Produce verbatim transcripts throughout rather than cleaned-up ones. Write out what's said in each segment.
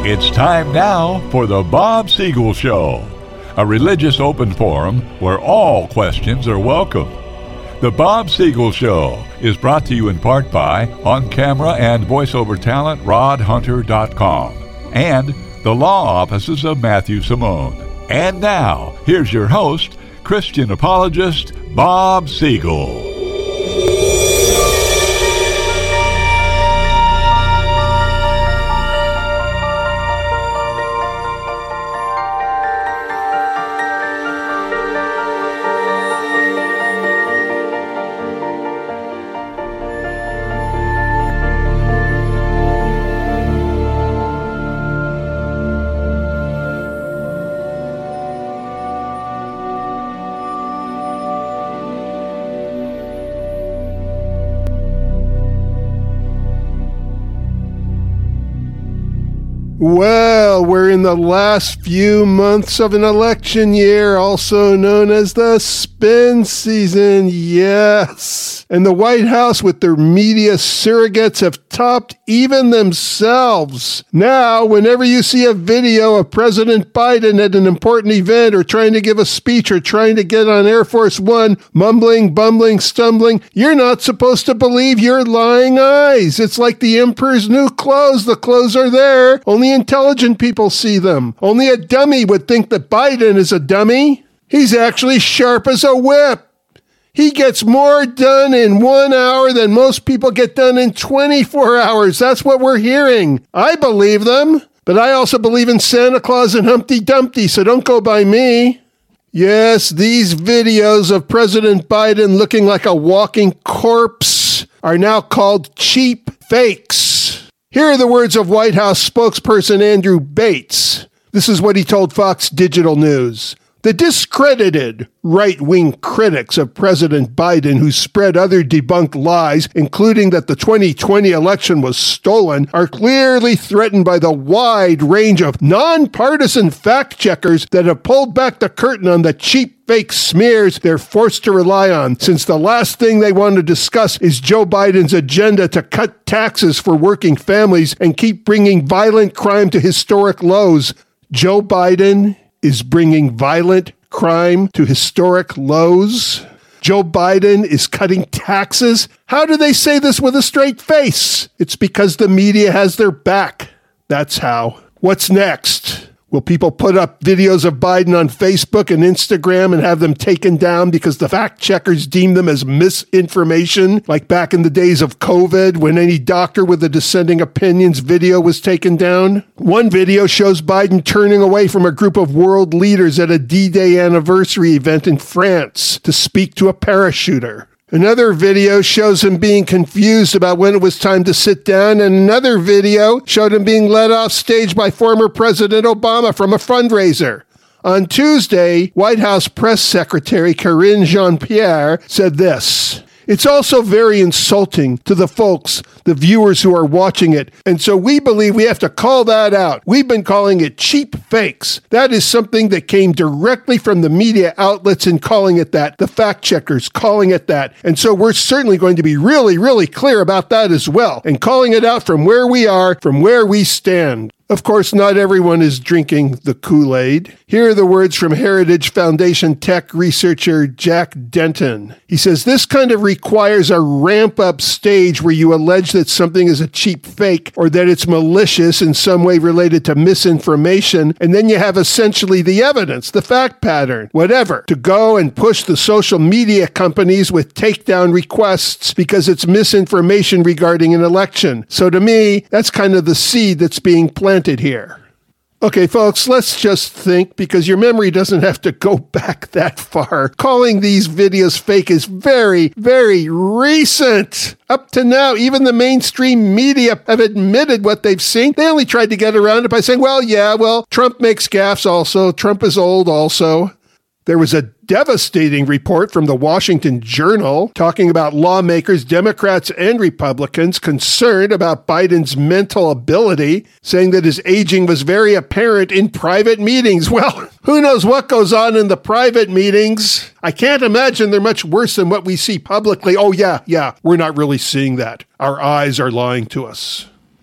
It's time now for the Bob Siegel Show, a religious open forum where all questions are welcome. The Bob Siegel Show is brought to you in part by on-camera and voiceover talent rod hunter dot com and the law offices of Matthew Simone. And now, here's your host, Christian apologist Bob Siegel. Well, we're in the last few months of an election year, also known as the spin season, yes. And the White House with their media surrogates have topped even themselves. Now, whenever you see a video of President Biden at an important event or trying to give a speech or trying to get on Air Force One, mumbling, bumbling, stumbling, you're not supposed to believe your lying eyes. It's like the emperor's new clothes. The clothes are there. Only intelligent people see them. Only a dummy would think that Biden is a dummy. He's actually sharp as a whip. He gets more done in one hour than most people get done in twenty-four hours. That's what we're hearing. I believe them, but I also believe in Santa Claus and Humpty Dumpty, so don't go by me. Yes, these videos of President Biden looking like a walking corpse are now called cheap fakes. Here are the words of White House spokesperson Andrew Bates. This is what he told Fox Digital News. The discredited right-wing critics of President Biden who spread other debunked lies, including that the twenty twenty election was stolen, are clearly threatened by the wide range of nonpartisan fact-checkers that have pulled back the curtain on the cheap fake smears they're forced to rely on, since the last thing they want to discuss is Joe Biden's agenda to cut taxes for working families and keep bringing violent crime to historic lows. Joe Biden is bringing violent crime to historic lows. Joe Biden is cutting taxes. How do they say this with a straight face? It's because the media has their back. That's how. What's next? Will people put up videos of Biden on Facebook and Instagram and have them taken down because the fact checkers deem them as misinformation, like back in the days of COVID when any doctor with a dissenting opinion's video was taken down? One video shows Biden turning away from a group of world leaders at a D-Day anniversary event in France to speak to a parachuter. Another video shows him being confused about when it was time to sit down, and another video showed him being led off stage by former President Obama from a fundraiser. On Tuesday, White House Press Secretary Karine Jean-Pierre said this: "It's also very insulting to the folks, the viewers who are watching it, and so we believe we have to call that out. We've been calling it cheap fakes. That is something that came directly from the media outlets and calling it that, the fact checkers calling it that, and so we're certainly going to be really, really clear about that as well, and calling it out from where we are, from where we stand." Of course, not everyone is drinking the Kool-Aid. Here are the words from Heritage Foundation tech researcher Jack Denton. He says, "This kind of requires a ramp-up stage where you allege that something is a cheap fake or that it's malicious in some way related to misinformation, and then you have essentially the evidence, the fact pattern, whatever, to go and push the social media companies with takedown requests because it's misinformation regarding an election. So to me, that's kind of the seed that's being planted here." Okay, folks, let's just think, because your memory doesn't have to go back that far. Calling these videos fake is very, very recent. Up to now, even the mainstream media have admitted what they've seen. They only tried to get around it by saying, well, yeah, well, Trump makes gaffes also. Trump is old also. There was a devastating report from the Washington Journal talking about lawmakers, Democrats and Republicans, concerned about Biden's mental ability, saying that his aging was very apparent in private meetings. Well, who knows what goes on in the private meetings? I can't imagine they're much worse than what we see publicly. Oh, yeah, yeah, we're not really seeing that. Our eyes are lying to us.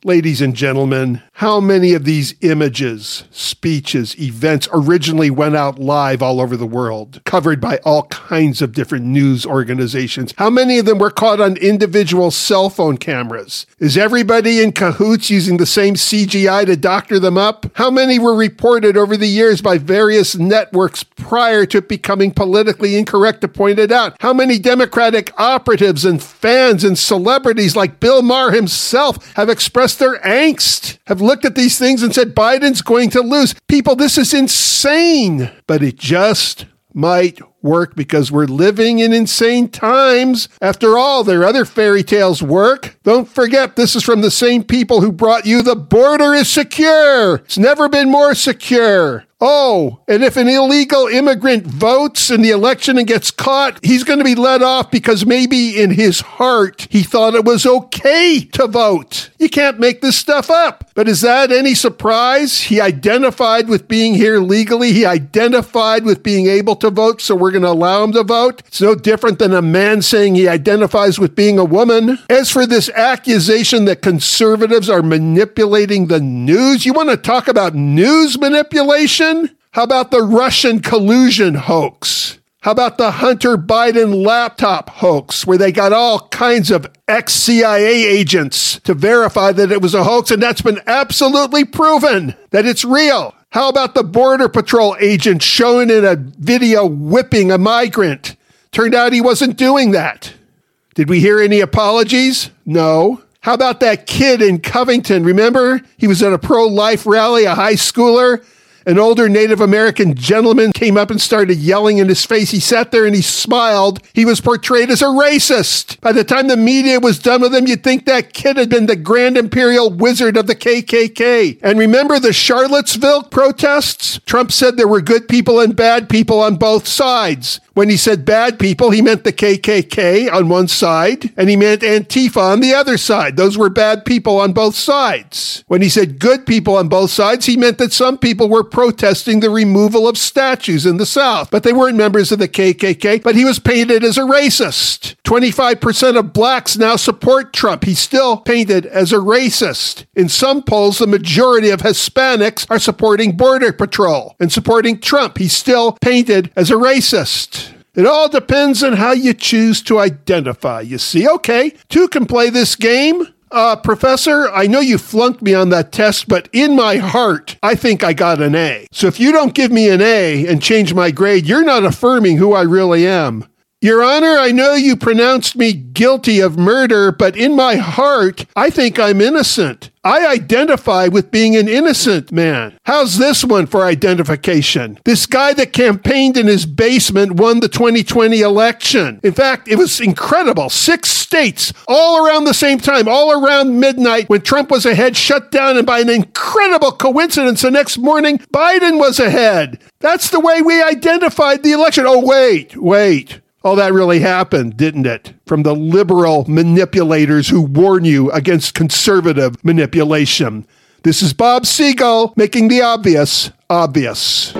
Ladies and gentlemen, how many of these images, speeches, events originally went out live all over the world, covered by all kinds of different news organizations? How many of them were caught on individual cell phone cameras? Is everybody in cahoots using the same C G I to doctor them up? How many were reported over the years by various networks prior to it becoming politically incorrect to point it out? How many Democratic operatives and fans and celebrities like Bill Maher himself have expressed their angst, have looked at these things and said, Biden's going to lose? People, this is insane, but it just might work because we're living in insane times. After all, their other fairy tales work. Don't forget, this is from the same people who brought you the border is secure. It's never been more secure. Oh, and if an illegal immigrant votes in the election and gets caught, he's going to be let off because maybe in his heart, he thought it was okay to vote. You can't make this stuff up. But is that any surprise? He identified with being here legally. He identified with being able to vote, so we're going to allow him to vote. It's no different than a man saying he identifies with being a woman. As for this accusation that conservatives are manipulating the news, you want to talk about news manipulation? How about the Russian collusion hoax? How about the Hunter Biden laptop hoax, where they got all kinds of ex-C I A agents to verify that it was a hoax, and that's been absolutely proven that it's real? How about the Border Patrol agent shown in a video whipping a migrant? Turned out he wasn't doing that. Did we hear any apologies? No. How about that kid in Covington? Remember? He was at a pro-life rally, a high schooler. An older Native American gentleman came up and started yelling in his face. He sat there and he smiled. He was portrayed as a racist. By the time the media was done with him, you'd think that kid had been the Grand Imperial Wizard of the K K K. And remember the Charlottesville protests? Trump said there were good people and bad people on both sides. When he said bad people, he meant the K K K on one side, and he meant Antifa on the other side. Those were bad people on both sides. When he said good people on both sides, he meant that some people were protesting the removal of statues in the South, but they weren't members of the K K K, but he was painted as a racist. twenty-five percent of blacks now support Trump. He's still painted as a racist. In some polls, the majority of Hispanics are supporting Border Patrol and supporting Trump. He's still painted as a racist. It all depends on how you choose to identify, you see. Okay, two can play this game. Uh, Professor, I know you flunked me on that test, but in my heart, I think I got an A. So if you don't give me an A and change my grade, you're not affirming who I really am. Your Honor, I know you pronounced me guilty of murder, but in my heart, I think I'm innocent. I identify with being an innocent man. How's this one for identification? This guy that campaigned in his basement won the twenty twenty election. In fact, it was incredible. Six states, all around the same time, all around midnight, when Trump was ahead, shut down, and by an incredible coincidence, the next morning, Biden was ahead. That's the way we identified the election. Oh, wait, wait. All that really happened, didn't it? From the liberal manipulators who warn you against conservative manipulation. This is Bob Siegel making the obvious obvious.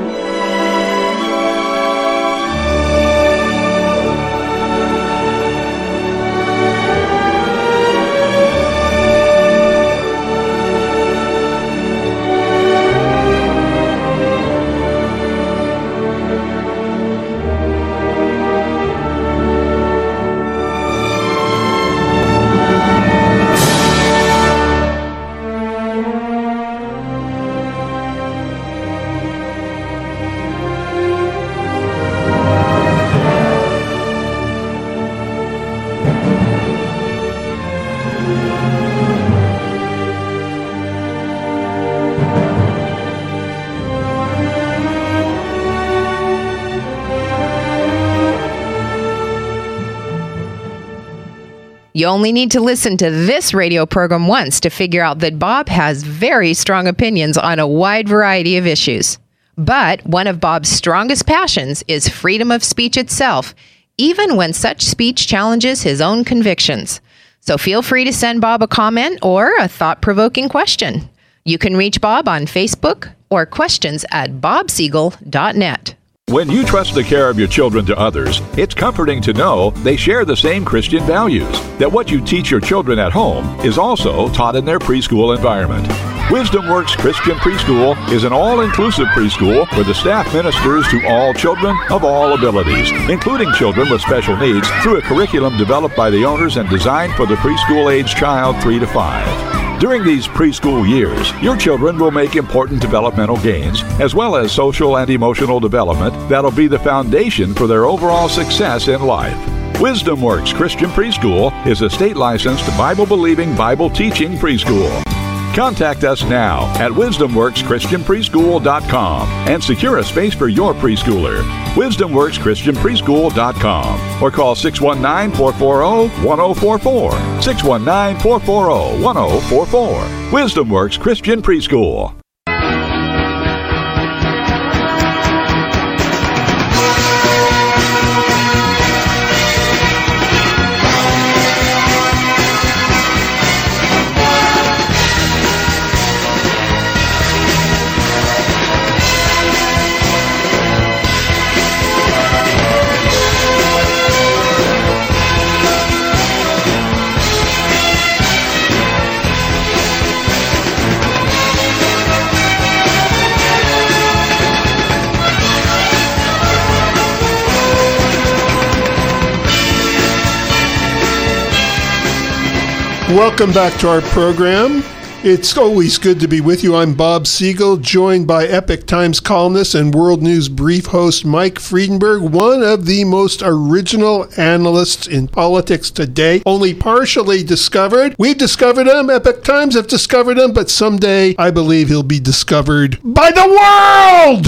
You only need to listen to this radio program once to figure out that Bob has very strong opinions on a wide variety of issues. But one of Bob's strongest passions is freedom of speech itself, even when such speech challenges his own convictions. So feel free to send Bob a comment or a thought-provoking question. You can reach Bob on Facebook or questions at bob siegel dot net. When you trust the care of your children to others, it's comforting to know they share the same Christian values, that what you teach your children at home is also taught in their preschool environment. Wisdom Works Christian Preschool is an all-inclusive preschool where the staff ministers to all children of all abilities, including children with special needs, through a curriculum developed by the owners and designed for the preschool-age child three to five. During these preschool years, your children will make important developmental gains, as well as social and emotional development that'll be the foundation for their overall success in life. Wisdom Works Christian Preschool is a state-licensed, Bible-believing, Bible-teaching preschool. Contact us now at wisdom works christian preschool dot com and secure a space for your preschooler. wisdom works christian preschool dot com or call six one nine, four four zero, one zero four four. six one nine, four four zero, one zero four four. Wisdom Works Christian Preschool. Welcome back to our program. It's always good to be with you. I'm Bob Siegel, joined by Epoch Times columnist and World News Brief host Mike Friedenberg, one of the most original analysts in politics today, only partially discovered. We've discovered him, Epoch Times have discovered him, but someday I believe he'll be discovered by the world!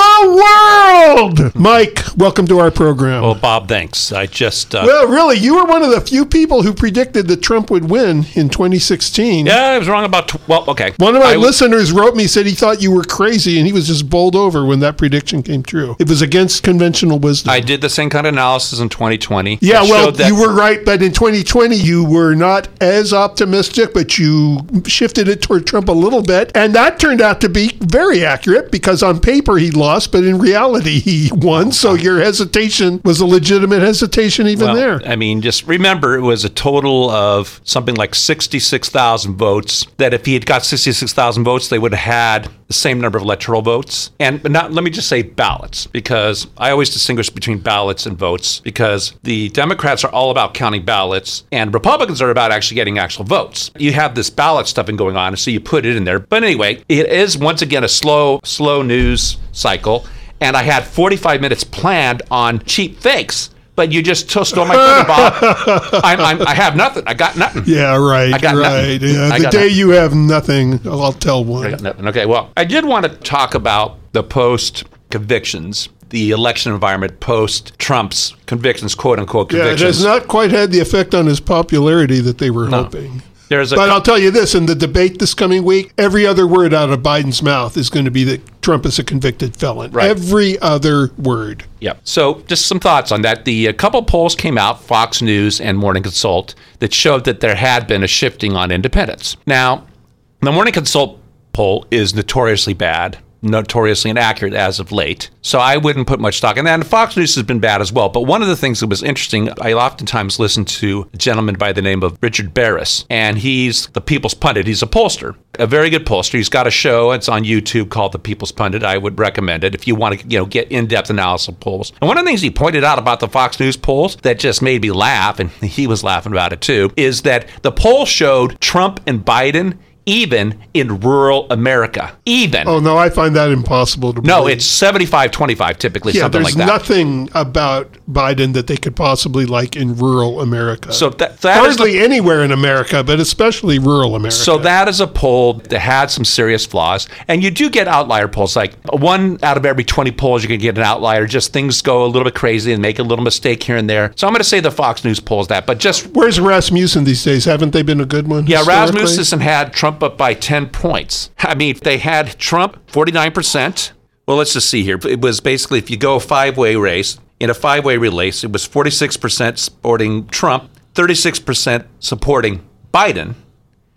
The world! Mike, welcome to our program. Well, Bob, thanks. I just... Uh, well, really, you were one of the few people who predicted that Trump would win in twenty sixteen. Yeah, I was wrong about... Well, okay. One of my I, listeners wrote me, said he thought you were crazy, and he was just bowled over when that prediction came true. It was against conventional wisdom. I did the same kind of analysis in twenty twenty. Yeah, I well, that- you were right, but in twenty twenty, you were not as optimistic, but you shifted it toward Trump a little bit, and that turned out to be very accurate, because on paper he lost, but in reality he won, so your hesitation was a legitimate hesitation even well, there. I mean, just remember, it was a total of something like sixty-six thousand votes, that if he had got sixty-six thousand votes, they would have had the same number of electoral votes. And not, let me just say ballots, because I always distinguish between ballots and votes, because the Democrats are all about counting ballots, and Republicans are about actually getting actual votes. You have this ballot stuffing going on, so you put it in there. But anyway, it is, once again, a slow, slow news cycle, and I had forty-five minutes planned on cheap fakes. But you just stole my thunder, Bob. I'm, I'm, I have nothing. I got nothing. Yeah, right. I got right. nothing. Yeah, I the got day nothing. you have nothing, I'll tell one. I got nothing. Okay, well, I did want to talk about the post-convictions, the election environment post-Trump's convictions, quote-unquote Yeah, convictions. it has not quite had the effect on his popularity that they were No. hoping. There's a But I'll tell you this, in the debate this coming week, every other word out of Biden's mouth is going to be that Trump is a convicted felon. Right. Every other word. Yeah. So just some thoughts on that. The a couple polls came out, Fox News and Morning Consult, that showed that there had been a shifting on independents. Now, the Morning Consult poll is notoriously bad, notoriously inaccurate as of late. So I wouldn't put much stock in that. And Fox News has been bad as well. But one of the things that was interesting, I oftentimes listen to a gentleman by the name of Richard Barris, and he's the People's Pundit. He's a pollster, a very good pollster. He's got a show. It's on YouTube called The People's Pundit. I would recommend it if you want to, you know, get in-depth analysis of polls. And one of the things he pointed out about the Fox News polls that just made me laugh, and he was laughing about it too, is that the poll showed Trump and Biden even in rural America. Even. Oh, no, I find that impossible to believe. No, it's seventy-five twenty-five typically, yeah, something like there's that. nothing about Biden that they could possibly like in rural America. So that, that is Hardly the, anywhere in America, but especially rural America. so that is a poll that had some serious flaws. And you do get outlier polls. Like one out of every twenty polls, you can get an outlier. Just things go a little bit crazy and make a little mistake here and there. So I'm going to say the Fox News polls that. But just... Where's Rasmussen these days? Haven't they been a good one? Yeah, historically? Rasmussen had Trump up by ten points. I mean, they had Trump forty-nine percent. Well, let's just see here. It was basically, if you go a five-way race, in a five-way race, it was forty-six percent supporting Trump, thirty-six percent supporting Biden.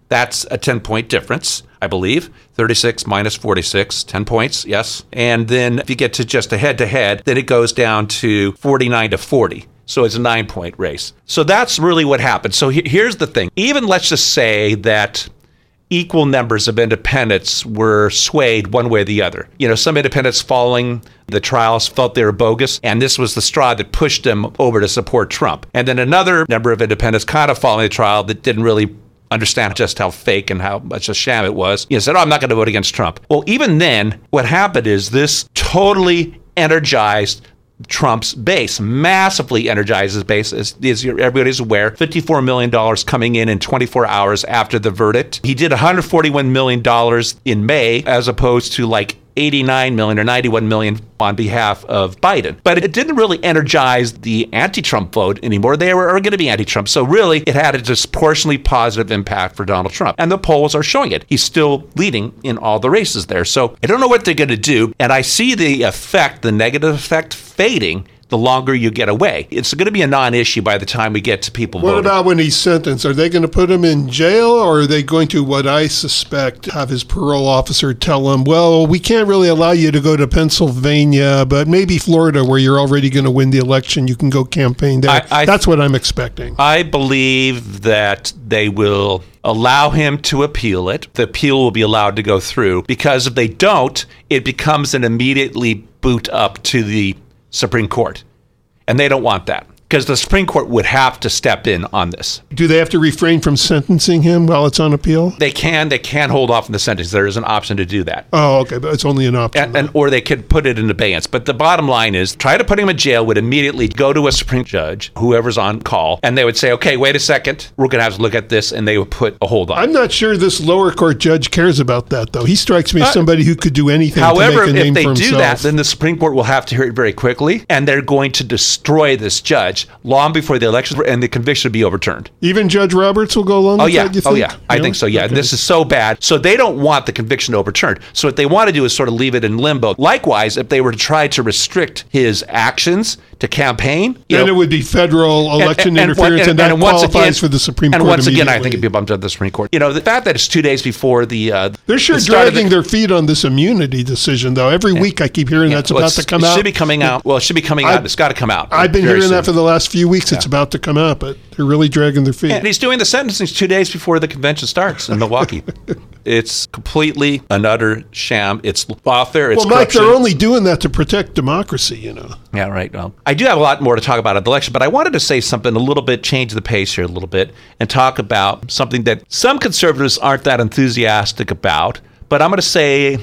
That's a ten-point difference, I believe. thirty-six minus forty-six, ten points, yes. And then if you get to just a head-to-head, then it goes down to forty-nine to forty. So it's a nine-point race. So that's really what happened. So he- here's the thing. Even let's just say that equal numbers of independents were swayed one way or the other. You know, some independents following the trials felt they were bogus, and this was the straw that pushed them over to support Trump. And then another number of independents kind of following the trial that didn't really understand just how fake and how much a sham it was. You know, said, oh, I'm not going to vote against Trump. Well, even then, what happened is this totally energized Trump's base, massively energized his base, as, as everybody's aware. fifty-four million dollars coming in in twenty-four hours after the verdict. He did one hundred forty-one million dollars in May, as opposed to like eighty-nine million dollars or ninety-one million dollars on behalf of Biden. But it didn't really energize the anti-Trump vote anymore. They were going to be anti-Trump. So really, it had a disproportionately positive impact for Donald Trump. And the polls are showing it. He's still leading in all the races there. So I don't know what they're going to do. And I see the effect, the negative effect, fading the longer you get away. It's going to be a non-issue by the time we get to people What voting. about when he's sentenced? Are they going to put him in jail, or are they going to, what I suspect, have his parole officer tell him, well, we can't really allow you to go to Pennsylvania, but maybe Florida, where you're already going to win the election, you can go campaign there. I, I, That's what I'm expecting. I believe that they will allow him to appeal it. The appeal will be allowed to go through, because if they don't, it becomes an immediately boot up to the Supreme Court. And they don't want that, because the Supreme Court would have to step in on this. Do they have to refrain from sentencing him while it's on appeal? They can. They can hold off on the sentence. There is an option to do that. Oh, okay, but it's only an option. And, and or they could put it in abeyance. But the bottom line is, try to put him in jail would immediately go to a Supreme judge, whoever's on call, and they would say, okay, wait a second, we're going to have to look at this, and they would put a hold on it. I'm not sure this lower court judge cares about that, though. He strikes me as Uh, somebody who could do anything However, to make a name if they for do himself. that, then the Supreme Court will have to hear it very quickly, and they're going to destroy this judge long before the election, and the conviction will be overturned. Even Judge Roberts will go along Oh with yeah, that, you oh think? yeah, I think so. Yeah, Okay. and this is so bad. So they don't want the conviction overturned. So what they want to do is sort of leave it in limbo. Likewise, if they were to try to restrict his actions to campaign, you Then know, it would be federal election and- and- interference, and, and- and that once qualifies again- for the Supreme and Court once again, I think immediately. it'd be bumped up to the Supreme Court. You know, the fact that it's two days before the uh, They're sure the start of dragging the, their feet on this immunity decision, though. Every week I keep hearing yeah, that's well, about it's- to come it out. should be coming out. Well, it should be coming I- out. It's got to come out. I've been very hearing soon. that for the last few weeks. It's about to come out, but they're really dragging their feet. And he's doing the sentencing two days before the convention starts in Milwaukee. It's completely an utter sham. It's lawfare. It's well, Mike, corruption. they're only doing that to protect democracy, you know. Yeah, right. Well, I do have a lot more to talk about at the election, but I wanted to say something a little bit, change the pace here a little bit, and talk about something that some conservatives aren't that enthusiastic about. But I'm going to say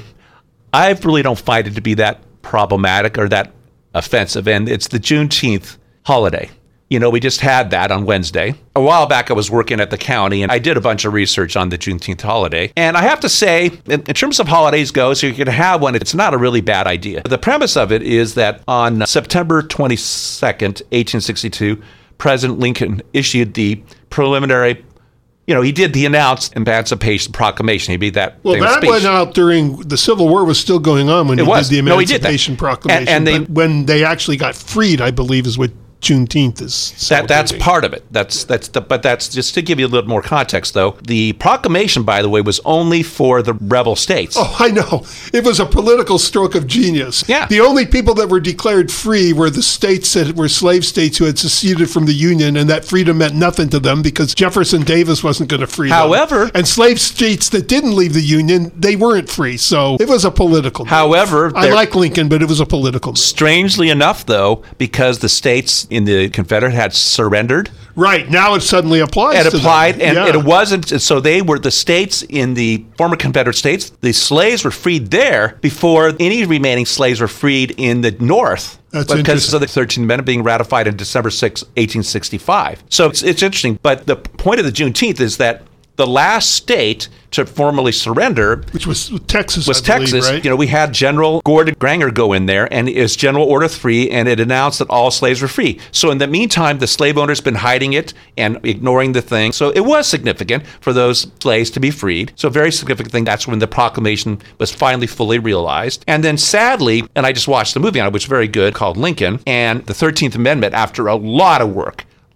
I really don't find it to be that problematic or that offensive, and it's the Juneteenth holiday. You know, we just had that on Wednesday. A while back, I was working at the county, and I did a bunch of research on the Juneteenth holiday. And I have to say, in, in terms of holidays go, so you can have one, it's not a really bad idea. The premise of it is that on September twenty-second, eighteen sixty-two, President Lincoln issued the preliminary, you know, he did the announced Emancipation Proclamation. He made that Well, famous that speech. went out during the Civil War was still going on when It he was. did the No, he did that. Emancipation Proclamation. And- and they- but when they actually got freed, I believe, is what Juneteenth is That that's celebrating. part of it. That's that's the, but that's just to give you a little more context, though. The proclamation, by the way, was only for the rebel states. Oh, I know. It was a political stroke of genius. Yeah. The only people that were declared free were the states that were slave states who had seceded from the Union, and that freedom meant nothing to them because Jefferson Davis wasn't going to free However- them. And slave states that didn't leave the Union, they weren't free. So it was a political move. However, I there- like Lincoln, but it was a political move. Strangely enough, though, because the states in the Confederate had surrendered, Right. Now it suddenly applies it to applied, them. and Yeah. it wasn't. So they were the states in the former Confederate states. The slaves were freed there before any remaining slaves were freed in the North. That's because interesting. of the thirteenth Amendment being ratified on December sixth, eighteen sixty-five. So it's, it's interesting. But the point of the Juneteenth is that the last state to formally surrender Which was Texas, was I believe, Texas. right? You know, we had General Gordon Granger go in there, and it's General Order three, and it announced that all slaves were free. So in the meantime, the slave owners been hiding it and ignoring the thing. So it was significant for those slaves to be freed. So a very significant thing. That's when the proclamation was finally fully realized. And then sadly, and I just watched the movie on it, which was very good, called Lincoln, and the thirteenth Amendment, after a lot of work,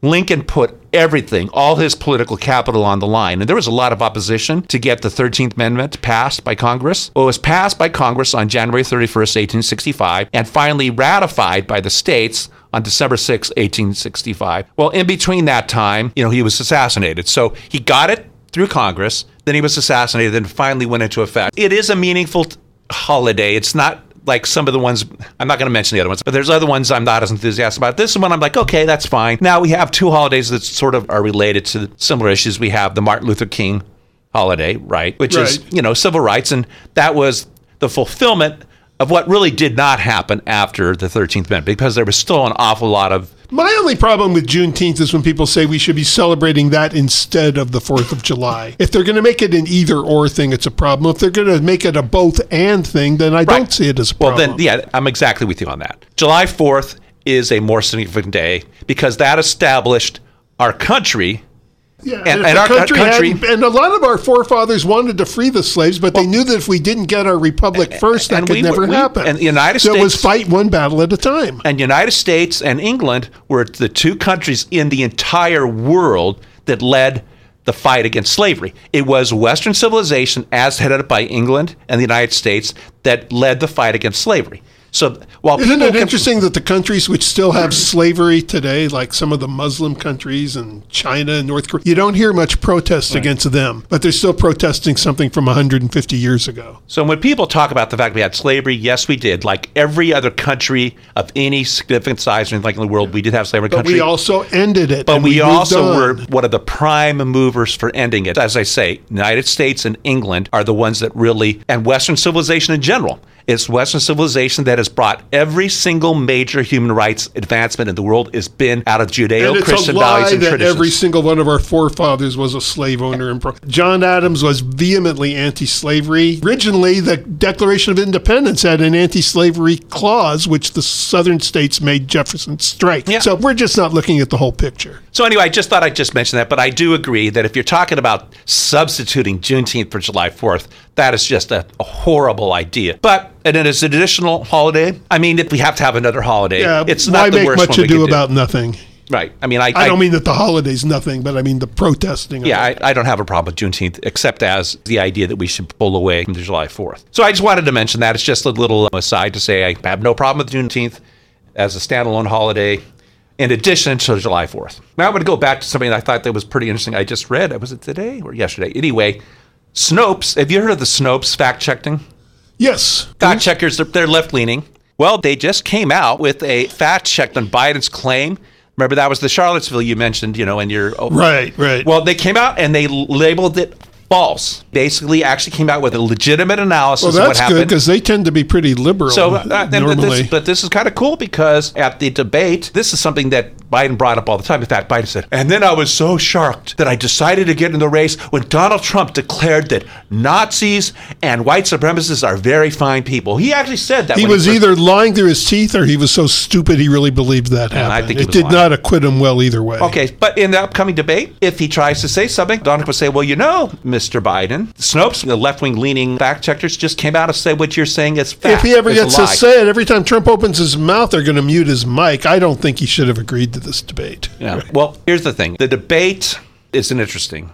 Lincoln put everything, all his political capital on the line. And there was a lot of opposition to get the thirteenth Amendment passed by Congress. Well, it was passed by Congress on January thirty-first, eighteen sixty-five, and finally ratified by the states on December sixth, eighteen sixty-five. Well, in between that time, you know, he was assassinated. So he got it through Congress, then he was assassinated, and finally went into effect. It is a meaningful t- holiday. It's not like some of the ones, I'm not going to mention the other ones, but there's other ones I'm not as enthusiastic about. This one I'm like, okay, that's fine. Now we have two holidays that sort of are related to similar issues. We have the Martin Luther King holiday, right, which right. is, you know, civil rights, and that was the fulfillment of what really did not happen after the thirteenth Amendment, because there was still an awful lot of... My only problem with Juneteenth is when people say we should be celebrating that instead of the fourth of July. If they're going to make it an either-or thing, it's a problem. If they're going to make it a both-and thing, then I right. don't see it as a problem. Well, then, yeah, I'm exactly with you on that. July fourth is a more significant day because that established our country. Yeah, and, and, and our country, country had, and a lot of our forefathers wanted to free the slaves, but well, they knew that if we didn't get our republic first, that could we, never we, happen. And the United so States, it was fight one battle at a time. And United States and England were the two countries in the entire world that led the fight against slavery. It was Western civilization, as headed up by England and the United States, that led the fight against slavery. So while Isn't it can, interesting that the countries which still have slavery today, like some of the Muslim countries and China and North Korea, you don't hear much protest right. against them, but they're still protesting something from one hundred fifty years ago. So when people talk about the fact we had slavery, yes, we did. Like every other country of any significant size or anything like in the world, we did have slavery. But country. we also ended it. But we, we also on. were one of the prime movers for ending it. As I say, United States and England are the ones that really, and Western civilization in general. It's Western civilization that has brought every single major human rights advancement in the world has been out of Judeo-Christian values and that traditions. Every single one of our forefathers was a slave owner. And pro- John Adams was vehemently anti-slavery. Originally, the Declaration of Independence had an anti-slavery clause, which the southern states made Jefferson strike. Yeah. So we're just not looking at the whole picture. So anyway, I just thought I'd just mention that, but I do agree that if you're talking about substituting Juneteenth for July fourth, that is just a, a horrible idea. But and it is an additional holiday. I mean, if we have to have another holiday, yeah, it's why not the make worst much one we ado could about do. nothing? Right. I mean, I, I don't I, mean that the holiday's nothing, but I mean the protesting. Yeah, I, I don't have a problem with Juneteenth, except as the idea that we should pull away from the July fourth. So I just wanted to mention that. It's just a little aside to say I have no problem with Juneteenth as a standalone holiday, in addition to July fourth. Now I'm going to go back to something that I thought that was pretty interesting. I just read. Was it today or yesterday? Anyway, Snopes. Have you heard of the Snopes fact-checking? Yes. Fact checkers, they're, they're left-leaning. Well, they just came out with a fact check on Biden's claim. Remember, that was the Charlottesville you mentioned, you know, in your... Oh, right, right. Well, they came out and they labeled it false. Basically, actually came out with a legitimate analysis well, of what happened. That's good, because they tend to be pretty liberal so, uh, normally. This, but this is kind of cool because at the debate, this is something that Biden brought up all the time. In fact, Biden said, and then I was so shocked that I decided to get in the race when Donald Trump declared that Nazis and white supremacists are very fine people. He actually said that. He was he either lying through his teeth or he was so stupid he really believed that happened. I think he it was did lying. not acquit him well either way. Okay, but in the upcoming debate, if he tries to say something, Donald Trump will say, well, you know, Mister Biden, Snopes, the left-wing leaning fact checkers, just came out and said what you're saying is fact. If he ever It's gets a to lie. say it, every time Trump opens his mouth, they're going to mute his mic. I don't think he should have agreed to this debate. Yeah. Well, here's the thing. The debate isn't interesting.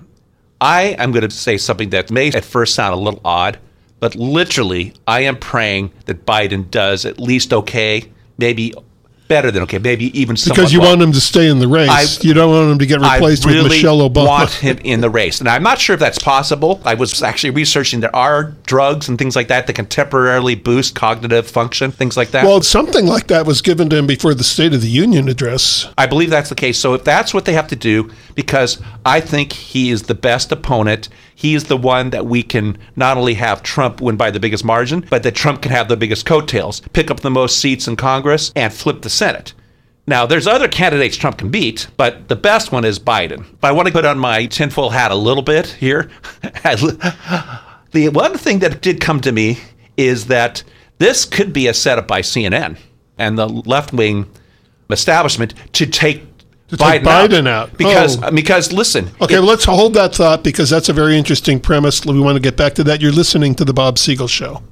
I am going to say something that may at first sound a little odd, but literally, I am praying that Biden does at least okay, maybe better than okay, maybe even somewhat Because you well. want him to stay in the race. I, you don't want him to get replaced I really with Michelle Obama. want him in the race. And I'm not sure if that's possible. I was actually researching there are drugs and things like that that can temporarily boost cognitive function, things like that. Well, something like that was given to him before the State of the Union address. I believe that's the case. So if that's what they have to do, because I think he is the best opponent, he is the one that we can not only have Trump win by the biggest margin, but that Trump can have the biggest coattails, pick up the most seats in Congress, and flip the Senate. Now, there's other candidates Trump can beat, but the best one is Biden. If I want to put on my tinfoil hat a little bit here, the one thing that did come to me is that this could be a setup by C N N and the left-wing establishment to take To Biden, take Biden out. out. Because, Oh. because listen. Okay, it- well, let's hold that thought because that's a very interesting premise. We want to get back to that. You're listening to The Bob Siegel Show.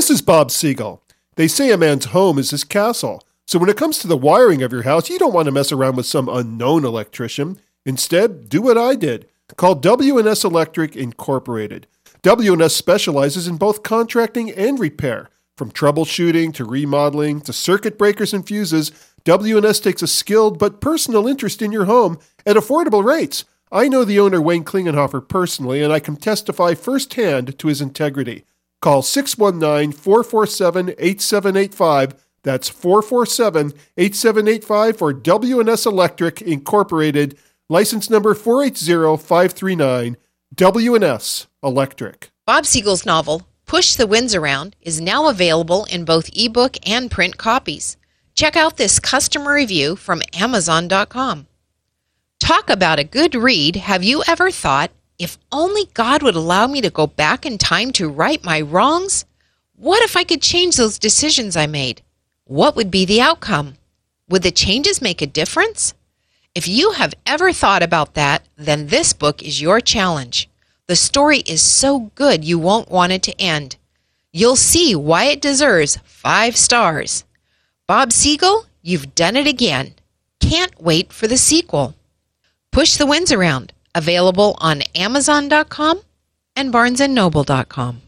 This is Bob Siegel. They say a man's home is his castle. So when it comes to the wiring of your house, you don't want to mess around with some unknown electrician. Instead, do what I did. Call W and S Electric Incorporated. W and S specializes in both contracting and repair. From troubleshooting to remodeling to circuit breakers and fuses, W and S takes a skilled but personal interest in your home at affordable rates. I know the owner, Wayne Klingenhofer, personally, and I can testify firsthand to his integrity. Call six one nine, four four seven, eight seven eight five. That's four four seven, eight seven eight five for W and S Electric Incorporated, license number four eight zero, five three nine, W and S Electric. Bob Siegel's novel, Push the Winds Around, is now available in both ebook and print copies. Check out this customer review from Amazon dot com. Talk about a good read. Have you ever thought, if only God would allow me to go back in time to right my wrongs? What if I could change those decisions I made? What would be the outcome? Would the changes make a difference? If you have ever thought about that, then this book is your challenge. The story is so good you won't want it to end. You'll see why it deserves five stars. Bob Siegel, you've done it again. Can't wait for the sequel. Push the Winds Around, available on Amazon dot com and Barnes and Noble dot com.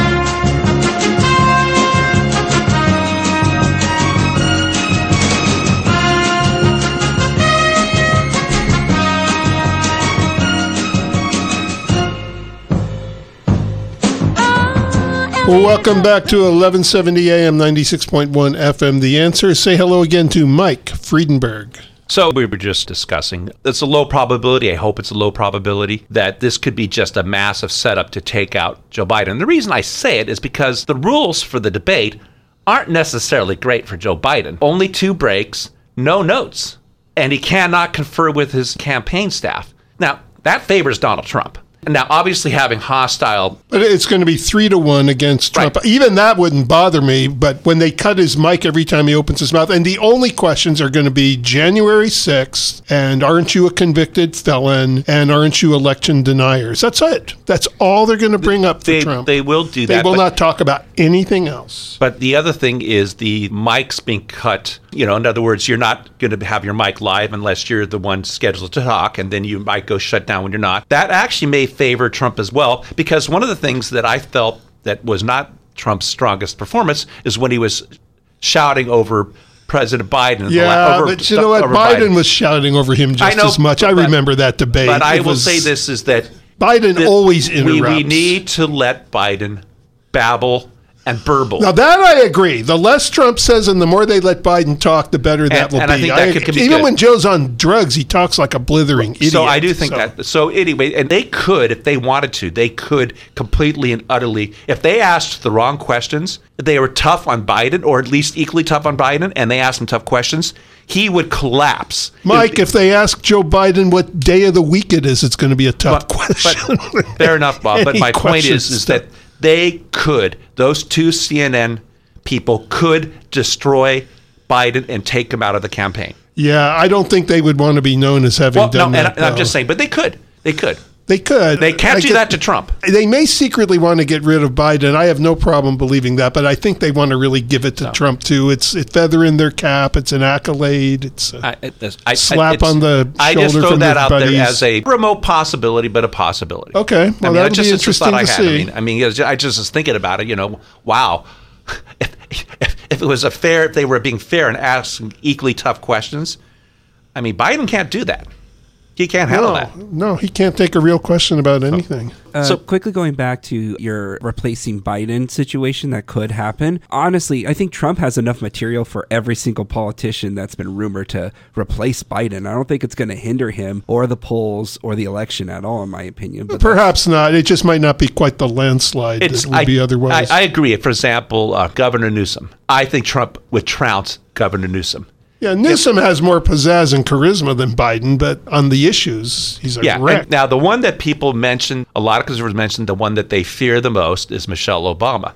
Welcome back to eleven seventy A M, ninety-six point one F M. The Answer. Say hello again to Mike Friedenberg. So we were just discussing, it's a low probability, I hope it's a low probability, that this could be just a massive setup to take out Joe Biden. The reason I say it is because the rules for the debate aren't necessarily great for Joe Biden. Only two breaks, no notes, and he cannot confer with his campaign staff. Now, that favors Donald Trump. Now, obviously having hostile... But it's going to be three to one against Trump. Right. Even that wouldn't bother me, but when they cut his mic every time he opens his mouth, and the only questions are going to be January sixth, and aren't you a convicted felon, and aren't you election deniers? That's it. That's all they're going to bring up for they, Trump. They will do they that. They will but, not talk about anything else. But the other thing is the mic's being cut. You know, in other words, you're not going to have your mic live unless you're the one scheduled to talk, and then you might go shut down when you're not. That actually may favor Trump as well, because one of the things that I felt that was not Trump's strongest performance is when he was shouting over President Biden. Yeah, over, but you know what? Biden, Biden was shouting over him just know, as much. but, I remember that debate. But I it will was, say this is that Biden that always interrupts. We, we need to let Biden babble and burble. Now that I agree. The less Trump says and the more they let Biden talk, the better that and, will and be. I think that I, could, could be even good. when Joe's on drugs, he talks like a blithering idiot. So I do think so. that. So anyway, and they could, if they wanted to, they could completely and utterly, if they asked the wrong questions, if they were tough on Biden, or at least equally tough on Biden, and they asked him tough questions, he would collapse. Mike, if, if they ask Joe Biden what day of the week it is, it's going to be a tough but, question. But, fair enough, Bob. But my point is, is that they could, those two C N N people could destroy Biden and take him out of the campaign. Yeah, I don't think they would want to be known as having well, done no, that. And, and I'm just saying, but they could. They could. They could. They can't do that to Trump. They may secretly want to get rid of Biden. I have no problem believing that, but I think they want to really give it to no. Trump too. It's a feather in their cap. It's an accolade. It's a I, it, I, slap I, on the shoulder I just throw from that out buddies. there as a remote possibility, but a possibility. Okay, well, I mean, that'll just, be interesting to I see. I mean, I mean, I just was thinking about it. You know, wow. If, if, if it was a fair, if they were being fair and asking equally tough questions, I mean, Biden can't do that. He can't handle no, that. No, he can't take a real question about anything. Uh, so quickly going back to your replacing Biden situation that could happen. Honestly, I think Trump has enough material for every single politician that's been rumored to replace Biden. I don't think it's going to hinder him or the polls or the election at all, in my opinion. But perhaps not. It just might not be quite the landslide it's, that would I, be otherwise. I, I agree. For example, uh, Governor Newsom. I think Trump would trounce Governor Newsom. Yeah, Newsom has more pizzazz and charisma than Biden, but on the issues, he's a yeah, wreck. Now, the one that people mention, a lot of conservatives mention, the one that they fear the most is Michelle Obama.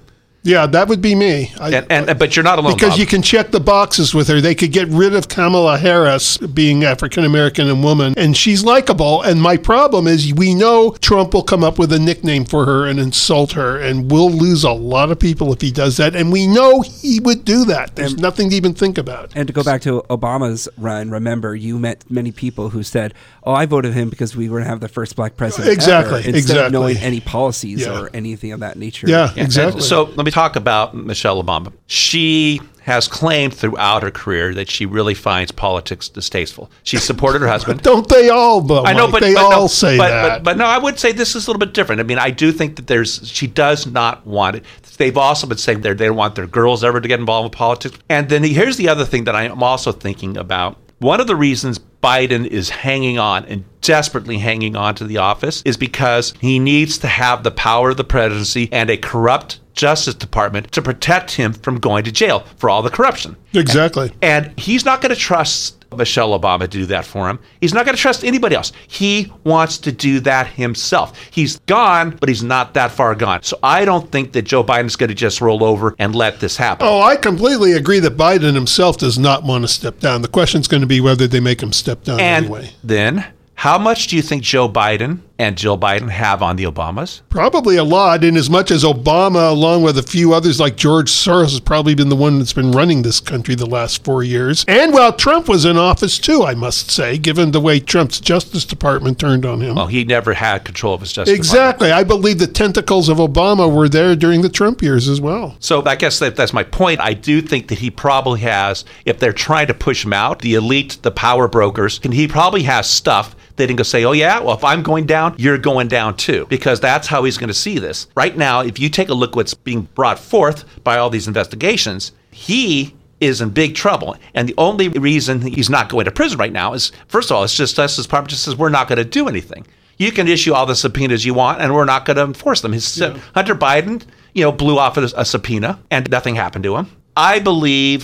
Yeah, that would be me. I, And, and but you're not alone, because Bob. you can check the boxes with her. They could get rid of Kamala Harris being African American and woman, and she's likable. And my problem is we know Trump will come up with a nickname for her and insult her, and we'll lose a lot of people if he does that. And we know he would do that. There's And- nothing to even think about. And to go back to Obama's run, remember, you met many people who said, oh, I voted him because we were going to have the first black president Exactly, ever, instead exactly. of knowing any policies Yeah. or anything of that nature. Yeah, Yeah, exactly. and So let me talk about Michelle Obama. She has claimed throughout her career that she really finds politics distasteful. She supported her husband. Don't they all, though? I know, Mike? but they but all no, say but, that. But, but no, I would say this is a little bit different. I mean, I do think that there's she does not want it. They've also been saying they they don't want their girls ever to get involved with politics. And then here's the other thing that I am also thinking about. One of the reasons Biden is hanging on and desperately hanging on to the office is because he needs to have the power of the presidency and a corrupt Justice Department to protect him from going to jail for all the corruption. Exactly. And he's not going to trust Michelle Obama to do that for him. He's not going to trust anybody else. He wants to do that himself. He's gone, but he's not that far gone. So I don't think that Joe Biden's going to just roll over and let this happen. Oh, I completely agree that Biden himself does not want to step down. The question's going to be whether they make him step down and anyway. then, how much do you think Joe Biden and Jill Biden have on the Obamas? Probably a lot, in as much as Obama, along with a few others like George Soros, has probably been the one that's been running this country the last four years. And while Trump was in office, too, I must say, given the way Trump's Justice Department turned on him. Well, he never had control of his Justice Exactly. I believe the tentacles of Obama were there during the Trump years as well. So I guess that, that's my point. I do think that he probably has, if they're trying to push him out, the elite, the power brokers, and he probably has stuff they didn't go say, oh, yeah, well, if I'm going down, you're going down too, because that's how he's going to see this. Right now, if you take a look what's being brought forth by all these investigations, he is in big trouble. And the only reason he's not going to prison right now is, first of all, it's just Justice Department just says, we're not going to do anything. You can issue all the subpoenas you want, and we're not going to enforce them. His, yeah. Hunter Biden, you know, blew off a, a subpoena, and nothing happened to him. I believe...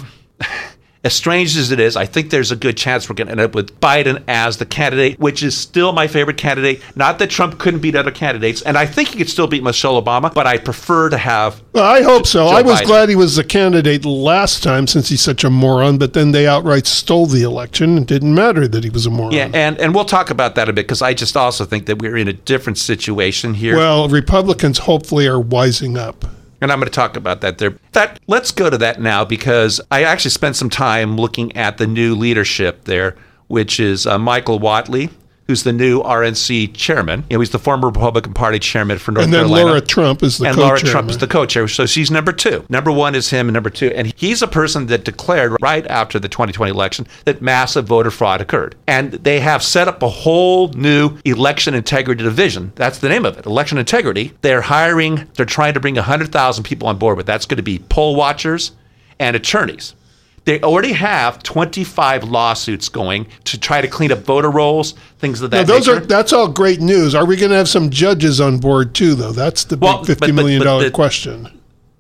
As strange as it is, I think there's a good chance we're going to end up with Biden as the candidate, which is still my favorite candidate. Not that Trump couldn't beat other candidates, and I think he could still beat Michelle Obama, but I prefer to have Well, I hope so. Joe I was Biden. glad he was the candidate last time since he's such a moron, but then they outright stole the election. It didn't matter that he was a moron. Yeah, and, and we'll talk about that a bit, because I just also think that we're in a different situation here. Well, Republicans hopefully are wising up. And I'm going to talk about that there. That let's go to that now, because I actually spent some time looking at the new leadership there, which is uh, Michael Whatley, who's the new R N C chairman. You know, he's the former Republican Party chairman for North And then Carolina. Laura Trump is the and co-chairman. Laura Trump is the co-chair. So she's number two. Number one is him, and number two. And he's a person that declared right after the twenty twenty election that massive voter fraud occurred. And they have set up a whole new election integrity division. That's the name of it, election integrity. They're hiring, they're trying to bring one hundred thousand people on board, but that's going to be poll watchers and attorneys. They already have twenty-five lawsuits going to try to clean up voter rolls, things of that Now, those nature. are that's all great news. Are we going to have some judges on board too, though? That's the Well, big fifty but- but- million but dollar the- question.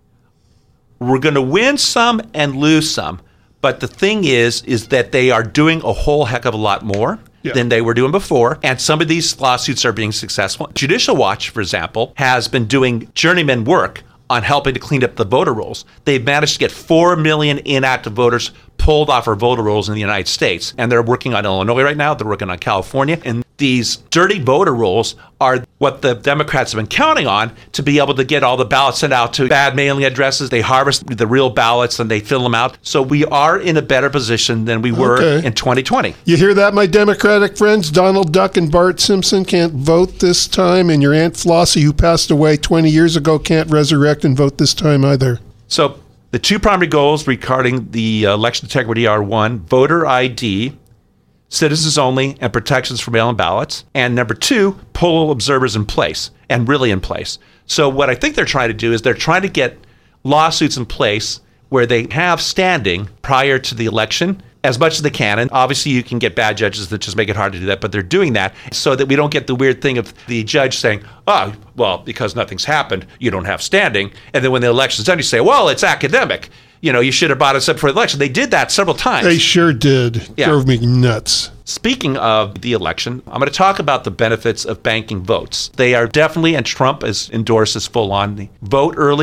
We're going to win some and lose some. But the thing is, is that they are doing a whole heck of a lot more Yeah. than they were doing before. And some of these lawsuits are being successful. Judicial Watch, for example, has been doing journeyman work on helping to clean up the voter rolls. They've managed to get four million inactive voters pulled off our voter rolls in the United States. And they're working on Illinois right now. They're working on California. And these dirty voter rolls are what the Democrats have been counting on to be able to get all the ballots sent out to bad mailing addresses. They harvest the real ballots and they fill them out. So we are in a better position than we were Okay. in twenty twenty. You hear that, my Democratic friends? Donald Duck and Bart Simpson can't vote this time, and your Aunt Flossie, who passed away twenty years ago, can't resurrect and vote this time either. So the two primary goals regarding the uh, election integrity are, one, voter I D, citizens only, and protections for mail-in ballots. And number two, poll observers in place, and really in place. So what I think they're trying to do is they're trying to get lawsuits in place where they have standing prior to the election as much as they can. And obviously you can get bad judges that just make it hard to do that, but they're doing that so that we don't get the weird thing of the judge saying, oh, well, because nothing's happened, you don't have standing. And then when the election's done, you say, well, it's academic. You know, you should have brought us up for the election. They did that several times. They sure did. Yeah. Drove me nuts. Speaking of the election, I'm going to talk about the benefits of banking votes. They are definitely, and Trump has endorsed this full on, the vote early,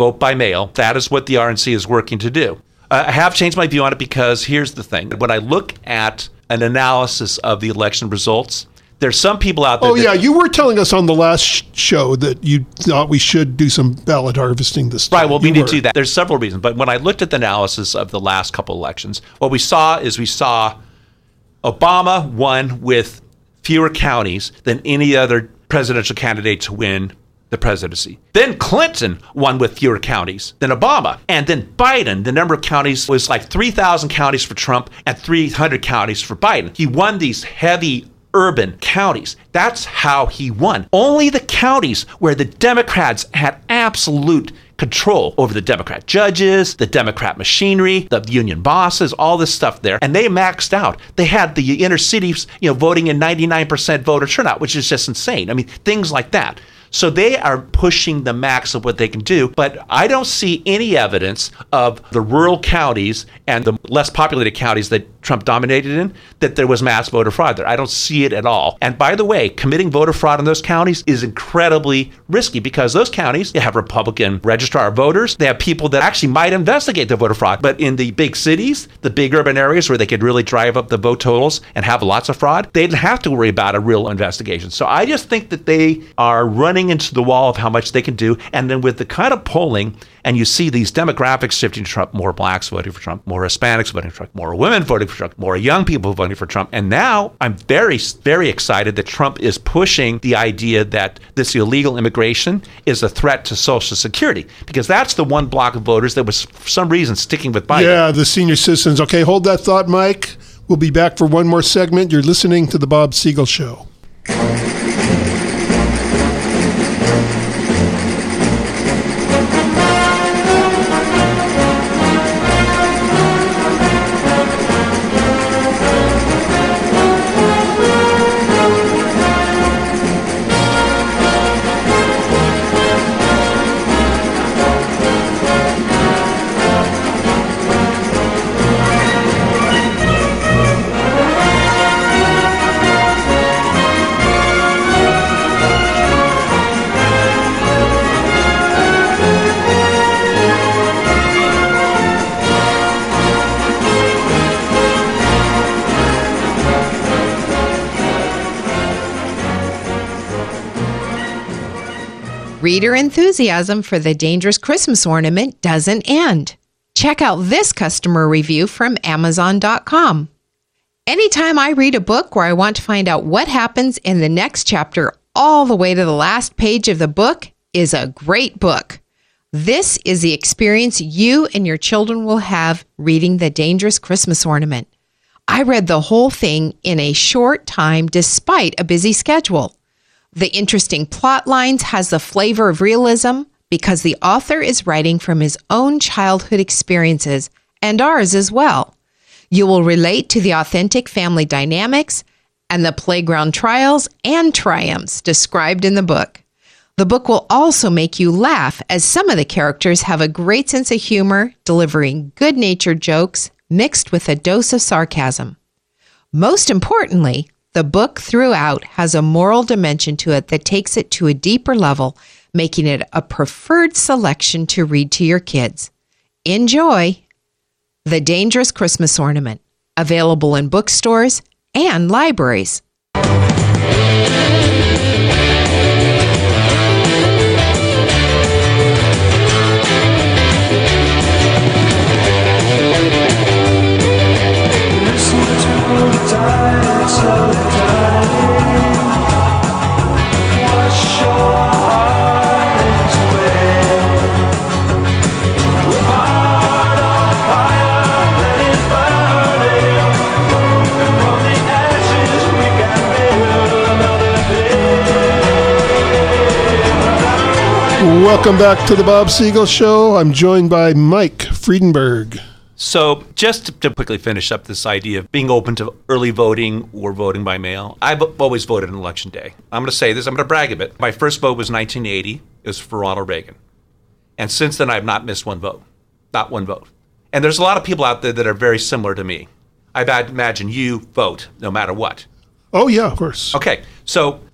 vote by mail. That is what the R N C is working to do. Uh, I have changed my view on it because here's the thing. When I look at an analysis of the election results, there's some people out there. Oh, that, yeah. You were telling us on the last sh- show that you thought we should do some ballot harvesting this time. Right. Well, we you need were. to do that. There's several reasons. But when I looked at the analysis of the last couple elections, what we saw is we saw Obama won with fewer counties than any other presidential candidate to win the presidency. Then Clinton won with fewer counties than Obama. And then Biden, the number of counties was like three thousand counties for Trump and three hundred counties for Biden. He won these heavy urban counties. That's how he won. Only the counties where the Democrats had absolute control over the Democrat judges, the Democrat machinery, the union bosses, all this stuff there. And they maxed out. They had the inner cities, you know, voting in ninety-nine percent voter turnout, which is just insane. I mean, things like that. So they are pushing the max of what they can do, but I don't see any evidence of the rural counties and the less populated counties that Trump dominated in, that there was mass voter fraud there. I don't see it at all. And by the way, committing voter fraud in those counties is incredibly risky because those counties, they have Republican registrar of voters. They have people that actually might investigate the voter fraud. But in the big cities, the big urban areas where they could really drive up the vote totals and have lots of fraud, they didn't have to worry about a real investigation. So I just think that they are running into the wall of how much they can do. And then with the kind of polling, and you see these demographics shifting to Trump, more blacks voting for Trump, more Hispanics voting for Trump, more women voting for Trump, more young people voting for Trump. And now I'm very, very excited that Trump is pushing the idea that this illegal immigration is a threat to Social Security, because that's the one block of voters that was for some reason sticking with Biden. Yeah, the senior citizens. Okay, hold that thought, Mike. We'll be back for one more segment. You're listening to The Bob Siegel Show. Reader enthusiasm for the Dangerous Christmas Ornament doesn't end. Check out this customer review from Amazon dot com. Anytime I read a book where I want to find out what happens in the next chapter all the way to the last page of the book is a great book. This is the experience you and your children will have reading The Dangerous Christmas Ornament. I read the whole thing in a short time despite a busy schedule. The interesting plot lines has the flavor of realism because the author is writing from his own childhood experiences and ours as well. You will relate to the authentic family dynamics and the playground trials and triumphs described in the book. The book will also make you laugh as some of the characters have a great sense of humor, delivering good-natured jokes mixed with a dose of sarcasm. Most importantly, the book throughout has a moral dimension to it that takes it to a deeper level, making it a preferred selection to read to your kids. Enjoy The Dangerous Christmas Ornament, available in bookstores and libraries. Welcome back to the Bob Siegel Show. I'm joined by Mike Friedenberg. So just to, to quickly finish up this idea of being open to early voting or voting by mail, I've always voted on Election Day. I'm going to say this, I'm going to brag a bit. My first vote was nineteen eighty. It was for Ronald Reagan. And since then, I've not missed one vote. Not one vote. And there's a lot of people out there that are very similar to me. I imagine you vote no matter what. Oh, yeah, of course. Okay, so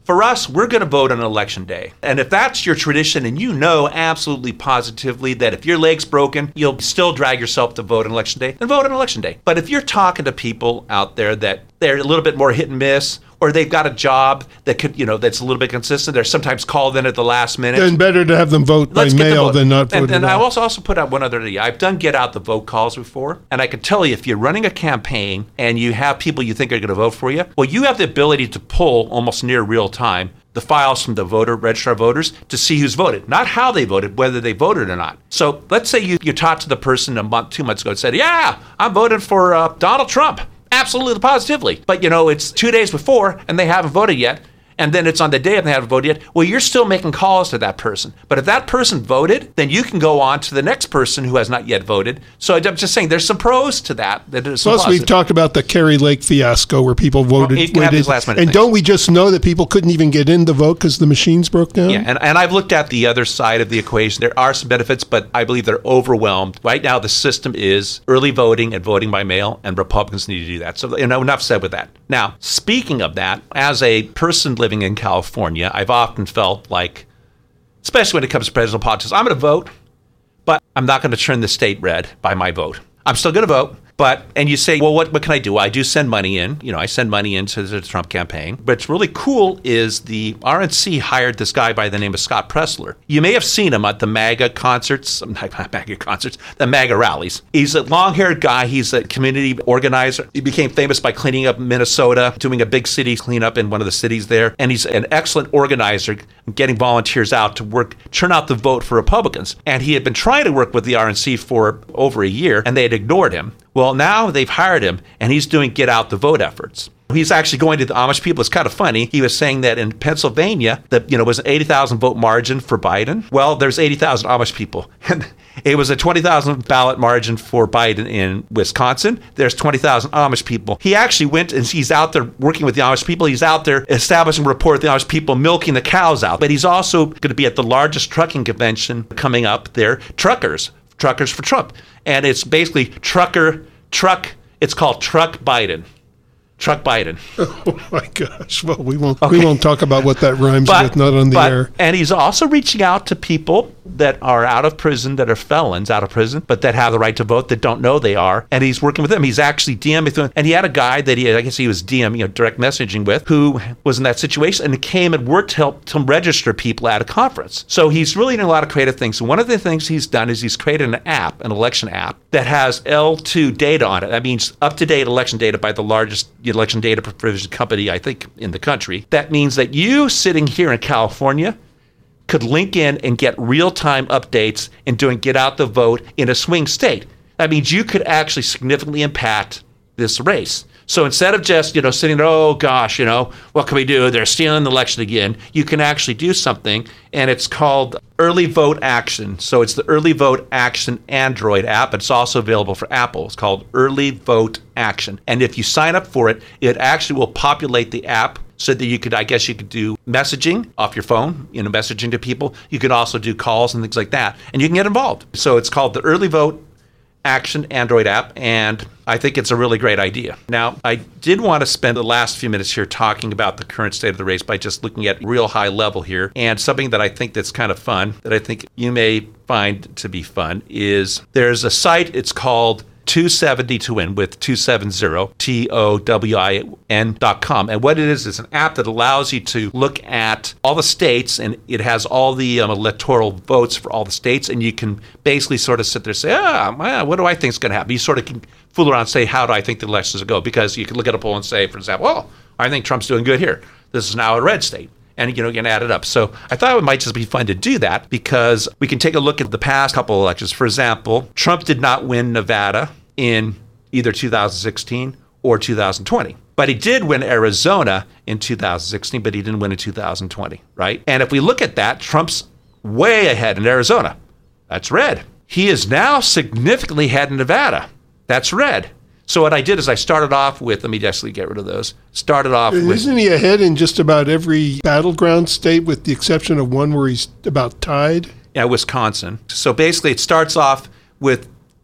For us, we're going to vote on election day. And if that's your tradition and you know absolutely positively that if your leg's broken, you'll still drag yourself to vote on election day, then vote on election day. But if you're talking to people out there that they're a little bit more hit and miss, or they've got a job that could, you know, that's a little bit consistent, they're sometimes called in at the last minute. Then better to have them vote by Let's get the mail vote. than not vote And, at and I all. also also put out one other idea. I've done get out the vote calls before, and I can tell you if you're running a campaign and you have people you think are going to vote for you, well, you have the ability to pull almost near real time the files from the voter registrar of voters to see who's voted, not how they voted, whether they voted or not. So let's say you, you talked to the person a month, two months ago and said, yeah, I'm voting for uh, Donald Trump. Absolutely, positively. But, you know, it's two days before and they haven't voted yet. And then it's on the day and they haven't voted yet. Well, you're still making calls to that person. But if that person voted, then you can go on to the next person who has not yet voted. So I'm just saying there's some pros to that. that is Plus, we've talked about the Kerry Lake fiasco where people voted. Well, it can have these last minute and things. don't we just know that people couldn't even get in to vote because the machines broke down? Yeah, and, and I've looked at the other side of the equation. There are some benefits, but I believe they're overwhelmed. Right now, the system is early voting and voting by mail, and Republicans need to do that. So, you know, enough said with that. Now, speaking of that, as a person living in California, I've often felt like, especially when it comes to presidential politics, I'm going to vote, but I'm not going to turn the state red by my vote. I'm still going to vote. But, and you say, well, what, what can I do? I do send money in. You know, I send money into the Trump campaign. But what's really cool is the R N C hired this guy by the name of Scott Pressler. You may have seen him at the MAGA concerts, not MAGA concerts, the MAGA rallies. He's a long-haired guy. He's a community organizer. He became famous by cleaning up Minnesota, doing a big city cleanup in one of the cities there. And he's an excellent organizer, getting volunteers out to work, turn out the vote for Republicans. And he had been trying to work with the R N C for over a year, and they had ignored him. Well, now they've hired him, and he's doing get out the vote efforts. He's actually going to the Amish people. It's kind of funny. He was saying that in Pennsylvania, that, you know, was an eighty thousand vote margin for Biden. Well, there's eighty thousand Amish people. And it was a twenty thousand ballot margin for Biden in Wisconsin. There's twenty thousand Amish people. He actually went and he's out there working with the Amish people. He's out there establishing a rapport with the Amish people, milking the cows out. But he's also going to be at the largest trucking convention coming up there, Truckers. Truckers for Trump. And it's basically trucker, truck, it's called Truck Biden. Truck Biden. Oh my gosh. Well, we won't Okay. we won't talk about what that rhymes But- with, not on the but- air. And he's also reaching out to people that are out of prison, that are felons out of prison, but that have the right to vote, that don't know they are. And he's working with them. He's actually DMing them. And he had a guy that he, I guess he was D M, you know, direct messaging with, who was in that situation and came and worked to help to register people at a conference. So he's really doing a lot of creative things. And one of the things he's done is he's created an app, an election app, that has L two data on it. That means up-to-date election data by the largest election data provision company, I think, in the country. That means that you sitting here in California could link in and get real-time updates and doing get out the vote in a swing state. That means you could actually significantly impact this race. So instead of just, you know, sitting there, oh gosh, you know, what can we do? They're stealing the election again. You can actually do something, and it's called Early Vote Action. So it's the Early Vote Action Android app. It's also available for Apple. It's called Early Vote Action. And if you sign up for it, it actually will populate the app so that you could, I guess you could do messaging off your phone, you know, messaging to people. You could also do calls and things like that, and you can get involved. So it's called the Early Vote Action Android app, and I think it's a really great idea. Now, I did want to spend the last few minutes here talking about the current state of the race by just looking at real high level here. And something that I think that's kind of fun, that I think you may find to be fun, is there's a site, it's called two seventy to win with two seventy, T O W I N dot com. And what it is, is an app that allows you to look at all the states, and it has all the um, electoral votes for all the states, and you can basically sort of sit there and say, ah, well, what do I think is going to happen? You sort of can fool around and say, how do I think the elections will go? Because you can look at a poll and say, for example, oh, I think Trump's doing good here. This is now a red state. And, you know, you can add it up. So I thought it might just be fun to do that because we can take a look at the past couple of elections. For example, Trump did not win Nevada in either two thousand sixteen or two thousand twenty. But he did win Arizona in two thousand sixteen, but he didn't win in two thousand twenty, right? And if we look at that, Trump's way ahead in Arizona. That's red. He is now significantly ahead in Nevada. That's red. So what I did is I started off with, let me actually get rid of those, started off with... Isn't he ahead in just about every battleground state with the exception of one where he's about tied? Yeah, Wisconsin. So basically it starts off with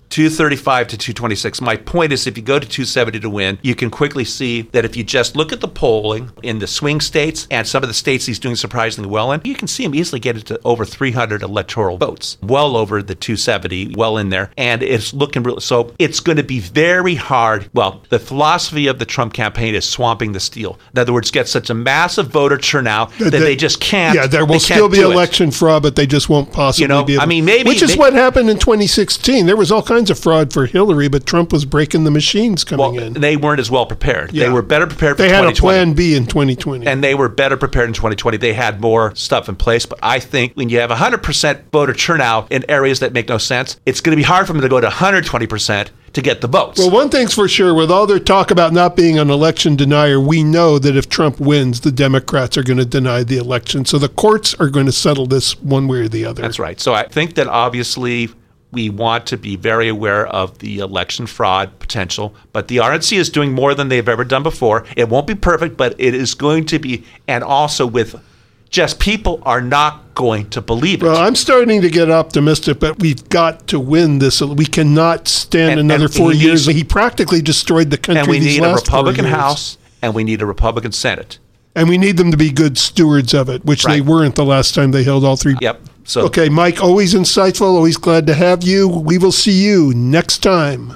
two thirty-five to two twenty-six. My point is, if you go to two seventy to win, you can quickly see that if you just look at the polling in the swing states and some of the states he's doing surprisingly well in, you can see him easily get it to over three hundred electoral votes, well over the two seventy, well in there. And it's looking real. So it's going to be very hard. Well, the philosophy of the Trump campaign is swamping the steel. In other words, get such a massive voter turnout that they, they just can't. Yeah, there will they still be do election it. fraud, but they just won't possibly You know, be able I mean, maybe- Which is may- what happened in twenty sixteen. There was all kinds of fraud for Hillary, but Trump was breaking the machines coming Well, in. they weren't as well prepared. Yeah. They were better prepared for They had a twenty twenty. plan B in twenty twenty. And they were better prepared in twenty twenty. They had more stuff in place. But I think when you have one hundred percent voter turnout in areas that make no sense, it's going to be hard for them to go to one hundred twenty percent to get the votes. Well, one thing's for sure, with all their talk about not being an election denier, we know that if Trump wins, the Democrats are going to deny the election. So the courts are going to settle this one way or the other. That's right. So I think that obviously we want to be very aware of the election fraud potential, but the R N C is doing more than they've ever done before. It won't be perfect, but it is going to be, and also with just people are not going to believe it. Well, I'm starting to get optimistic, but we've got to win this. We cannot stand And- another and four he years. needs- He practically destroyed the country and we these need a last four Republican years. House, and we need a Republican Senate. And we need them to be good stewards of it, which they Right. weren't the last time they held all three. Yep. So Okay, Mike, always insightful, always glad to have you. We will see you next time.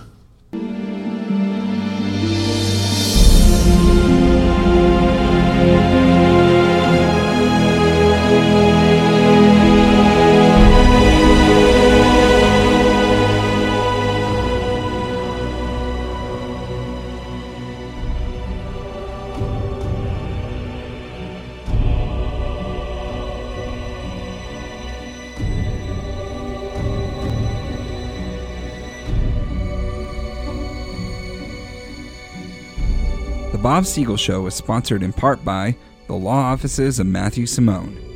The Bob Siegel Show is sponsored in part by the law offices of Matthew Simone.